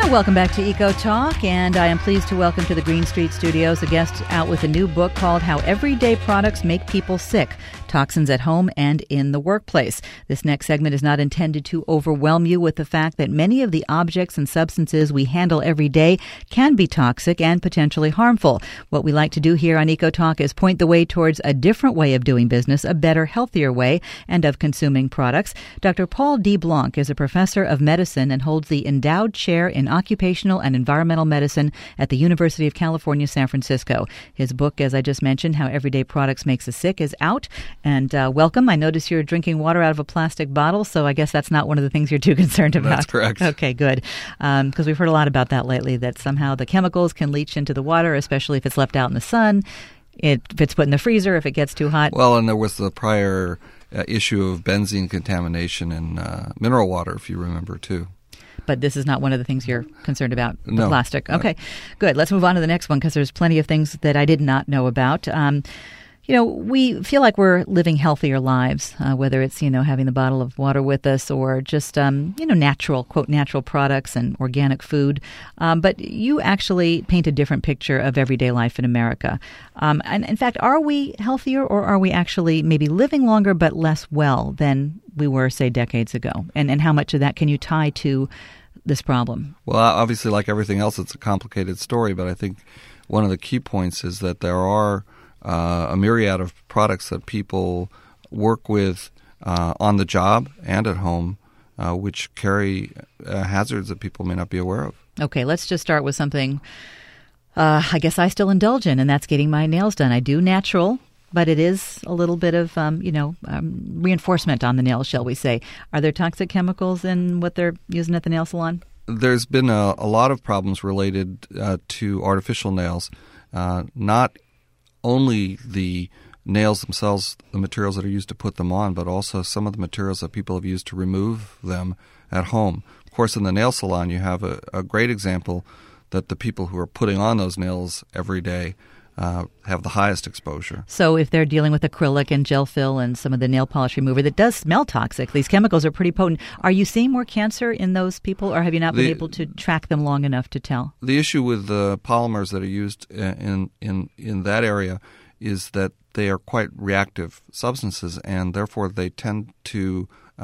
Welcome back to Eco Talk, and I am pleased to welcome to the Green Street Studios a guest out with a new book called How Everyday Products Make People Sick, Toxins at Home and in the Workplace. This next segment is not intended to overwhelm you with the fact that many of the objects and substances we handle every day can be toxic and potentially harmful. What we like to do here on Eco Talk is point the way towards a different way of doing business, a better, healthier way, and of consuming products. Dr. Paul D. Blanc is a professor of medicine and holds the endowed chair in occupational and environmental medicine at the University of California, San Francisco. His book, as I just mentioned, How Everyday Products Make Us Sick, is out. And welcome. I notice you're drinking water out of a plastic bottle, so I guess that's not one of the things you're too concerned about. That's correct. Okay, good. Because we've heard a lot about that lately, that somehow the chemicals can leach into the water, especially if it's left out in the sun, if it's put in the freezer, if it gets too hot. Well, and there was the prior issue of benzene contamination in mineral water, if you remember, too. But this is not one of the things you're concerned about, the No. plastic. Okay, good. Let's move on to the next one because there's plenty of things that I did not know about. We feel like we're living healthier lives, whether it's, having the bottle of water with us or just, natural, quote, natural products and organic food. But you actually paint a different picture of everyday life in America. And in fact, are we healthier or are we actually maybe living longer but less well than we were, say, decades ago? And how much of that can you tie to this problem? Well, obviously, like everything else, it's a complicated story, but I think one of the key points is that there are a myriad of products that people work with on the job and at home, which carry hazards that people may not be aware of. Okay, let's just start with something I guess I still indulge in, and that's getting my nails done. I do natural, but it is a little bit of, reinforcement on the nails, shall we say. Are there toxic chemicals in what they're using at the nail salon? There's been a lot of problems related to artificial nails, not only the nails themselves, the materials that are used to put them on, but also some of the materials that people have used to remove them at home. Of course, in the nail salon, you have a great example that the people who are putting on those nails every day have the highest exposure. So if they're dealing with acrylic and gel fill and some of the nail polish remover that does smell toxic, these chemicals are pretty potent. Are you seeing more cancer in those people, or have you not been able to track them long enough to tell? The issue with the polymers that are used in that area is that they are quite reactive substances, and therefore they tend to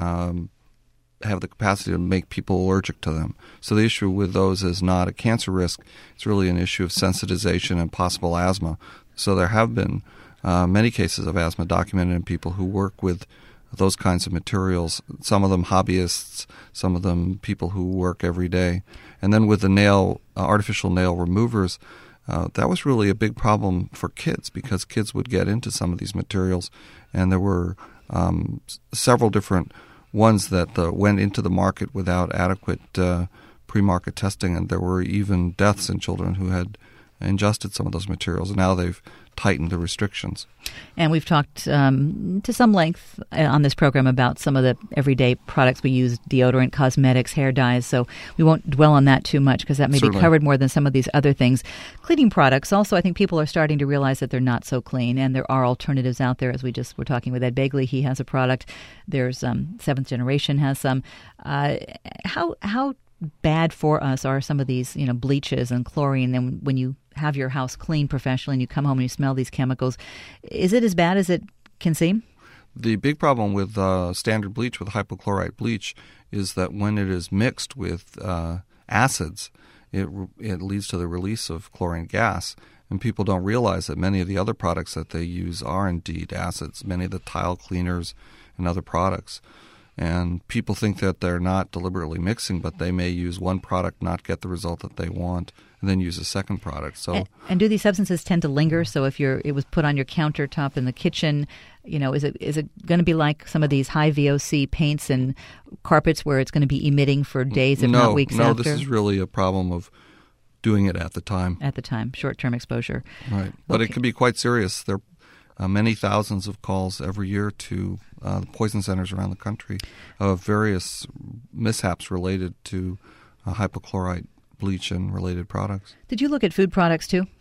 have the capacity to make people allergic to them. So the issue with those is not a cancer risk. It's really an issue of sensitization and possible asthma. So there have been many cases of asthma documented in people who work with those kinds of materials, some of them hobbyists, some of them people who work every day. And then with the artificial nail removers, that was really a big problem for kids because kids would get into some of these materials, and there were several different ones that went into the market without adequate pre-market testing, and there were even deaths in children who had ingested some of those materials. And now they've tightened the restrictions. And we've talked to some length on this program about some of the everyday products we use, deodorant, cosmetics, hair dyes, so we won't dwell on that too much because that may be covered more than some of these other things. Cleaning products, also I think people are starting to realize that they're not so clean, and there are alternatives out there. As we just were talking with Ed Begley, he has a product. There's Seventh Generation has some. How bad for us are some of these, bleaches and chlorine, and when you have your house cleaned professionally and you come home and you smell these chemicals, is it as bad as it can seem? The big problem with standard bleach, with hypochlorite bleach, is that when it is mixed with acids, it leads to the release of chlorine gas. And people don't realize that many of the other products that they use are indeed acids, many of the tile cleaners and other products. And people think that they're not deliberately mixing, but they may use one product, not get the result that they want, and then use a second product. So, and do these substances tend to linger? So if it was put on your countertop in the kitchen, is it going to be like some of these high VOC paints and carpets where it's going to be emitting for days, if not weeks after? No, this is really a problem of doing it at the time. At the time, short-term exposure. Right. But it can be quite serious. There are many thousands of calls every year to the poison centers around the country of various mishaps related to hypochlorite bleach and related products. Did you look at food products too?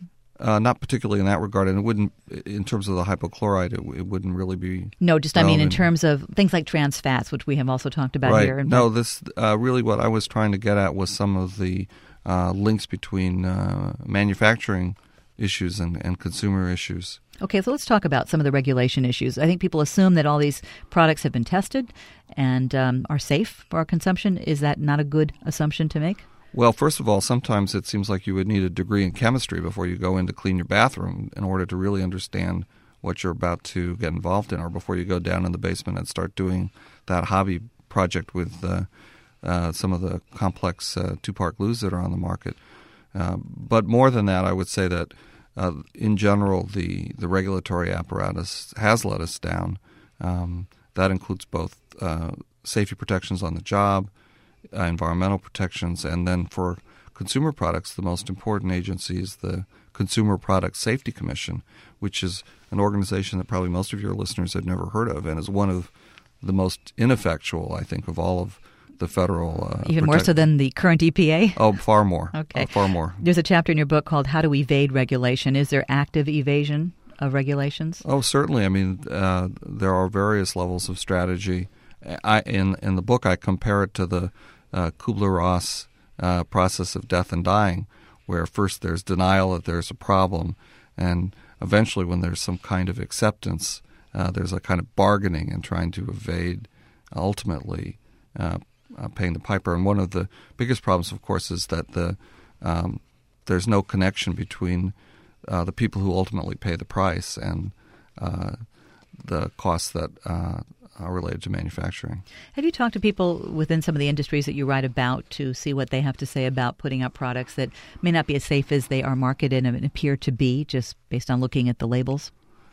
not particularly in that regard, and it wouldn't, in terms of the hypochlorite, it wouldn't really be. No, just relevant. I mean in terms of things like trans fats, which we have also talked about right. here. No, this really what I was trying to get at was some of the links between manufacturing issues and consumer issues. Okay, so let's talk about some of the regulation issues. I think people assume that all these products have been tested and are safe for our consumption. Is that not a good assumption to make? Well, first of all, sometimes it seems like you would need a degree in chemistry before you go in to clean your bathroom in order to really understand what you're about to get involved in, or before you go down in the basement and start doing that hobby project with some of the complex two-part glues that are on the market. But more than that, I would say that in general, the regulatory apparatus has let us down. That includes both safety protections on the job, environmental protections, and then for consumer products, the most important agency is the Consumer Product Safety Commission, which is an organization that probably most of your listeners have never heard of and is one of the most ineffectual, I think, of all of the federal even more so than the current EPA? Oh, far more. Okay. Far more. There's a chapter in your book called How to Evade Regulation. Is there active evasion of regulations? Oh, certainly. I mean, there are various levels of strategy. In the book, I compare it to the Kubler-Ross process of death and dying, where first there's denial that there's a problem, and eventually when there's some kind of acceptance, there's a kind of bargaining and trying to evade ultimately paying the piper. And one of the biggest problems, of course, is that there's no connection between the people who ultimately pay the price and the costs that are related to manufacturing. Have you talked to people within some of the industries that you write about to see what they have to say about putting out products that may not be as safe as they are marketed and appear to be, just based on looking at the labels?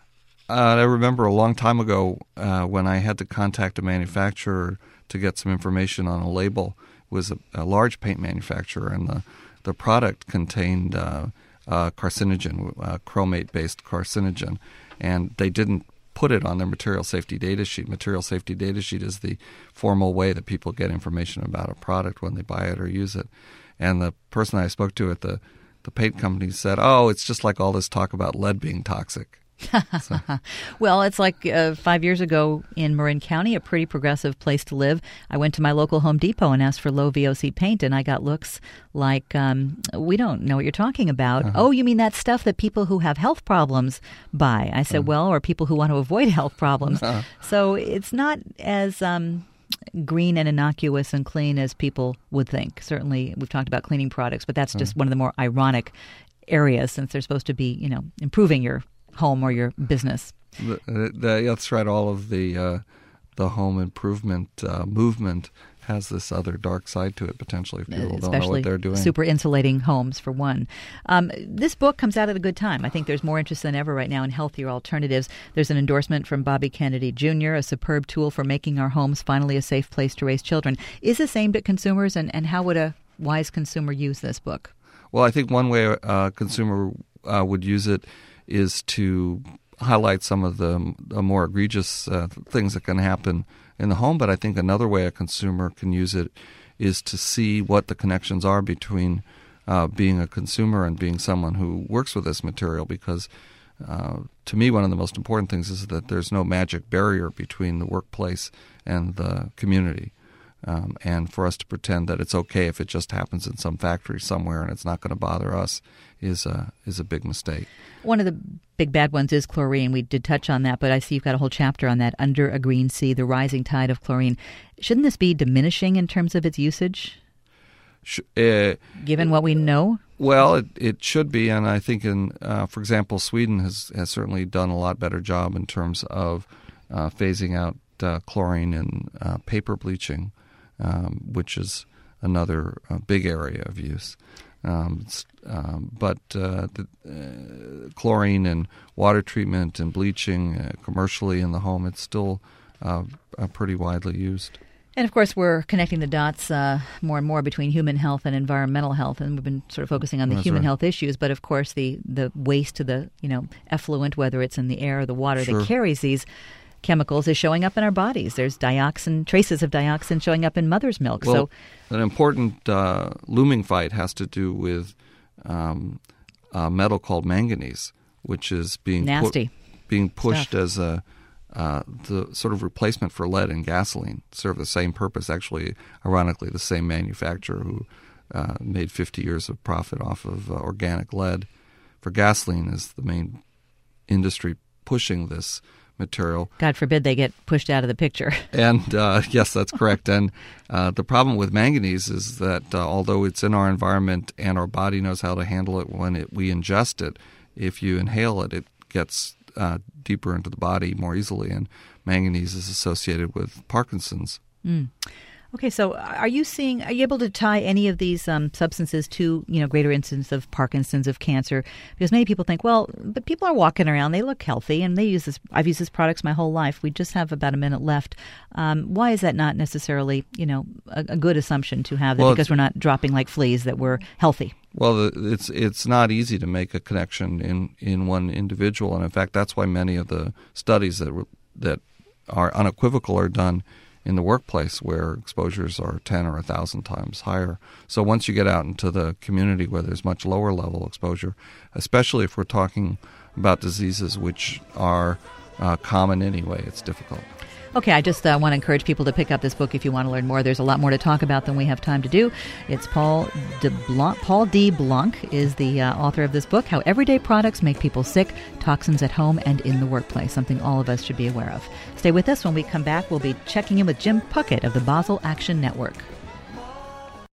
I remember a long time ago when I had to contact a manufacturer to get some information on a label. It was a large paint manufacturer, and the product contained carcinogen, chromate-based carcinogen, and they didn't put it on their material safety data sheet. Material safety data sheet is the formal way that people get information about a product when they buy it or use it. And the person I spoke to at the paint company said, "Oh, it's just like all this talk about lead being toxic." So. Well, it's like 5 years ago in Marin County, a pretty progressive place to live. I went to my local Home Depot and asked for low VOC paint, and I got looks like, we don't know what you're talking about. Uh-huh. Oh, you mean that stuff that people who have health problems buy? I said, well, or people who want to avoid health problems. Uh-huh. So it's not as green and innocuous and clean as people would think. Certainly, we've talked about cleaning products, but that's just one of the more ironic areas, since they're supposed to be, improving your home or your business. That's right. All of the home improvement movement has this other dark side to it, potentially, if people don't know what they're doing. Super insulating homes, for one. This book comes out at a good time. I think there's more interest than ever right now in healthier alternatives. There's an endorsement from Bobby Kennedy Jr., a superb tool for making our homes finally a safe place to raise children. Is this aimed at consumers, and how would a wise consumer use this book? Well, I think one way a consumer would use it is to highlight some of the more egregious things that can happen in the home. But I think another way a consumer can use it is to see what the connections are between being a consumer and being someone who works with this material. Because to me, one of the most important things is that there's no magic barrier between the workplace and the community. And for us to pretend that it's okay if it just happens in some factory somewhere and it's not going to bother us is a big mistake. One of the big bad ones is chlorine. We did touch on that, but I see you've got a whole chapter on that, Under a Green Sea, the rising tide of chlorine. Shouldn't this be diminishing in terms of its usage, given what we know? Well, it should be, and I think for example, Sweden has certainly done a lot better job in terms of phasing out chlorine in paper bleaching, which is another big area of use. But chlorine and water treatment and bleaching commercially in the home, it's still pretty widely used. And, of course, we're connecting the dots more and more between human health and environmental health, and we've been sort of focusing on the human health issues. But, of course, the waste to the effluent, whether it's in the air or the water that carries these chemicals, is showing up in our bodies. There's traces of dioxin showing up in mother's milk. Well, an important looming fight has to do with metal called manganese, which is being pushed stuff. as the sort of replacement for lead in gasoline. Serve the same purpose. Actually, ironically, the same manufacturer who made 50 years of profit off of organic lead for gasoline is the main industry pushing this material. God forbid they get pushed out of the picture. And yes, that's correct. And the problem with manganese is that although it's in our environment and our body knows how to handle it when we ingest it, if you inhale it, it gets deeper into the body more easily. And manganese is associated with Parkinson's. Mm. Okay, so are you able to tie any of these substances to, greater incidence of Parkinson's, of cancer? Because many people think, well, but people are walking around, they look healthy, and they use this. I've used these products my whole life. We just have about a minute left. Why is that not necessarily, a good assumption to have that because we're not dropping like fleas, that we're healthy? Well, it's not easy to make a connection in one individual, and in fact, that's why many of the studies that are unequivocal are done in the workplace, where exposures are 10 or 1,000 times higher. So once you get out into the community where there's much lower level exposure, especially if we're talking about diseases which are common anyway, it's difficult. Okay, I just want to encourage people to pick up this book if you want to learn more. There's a lot more to talk about than we have time to do. It's Paul D. Blanc is the author of this book, How Everyday Products Make People Sick, Toxins at Home and in the Workplace, something all of us should be aware of. Stay with us. When we come back, we'll be checking in with Jim Puckett of the Basel Action Network.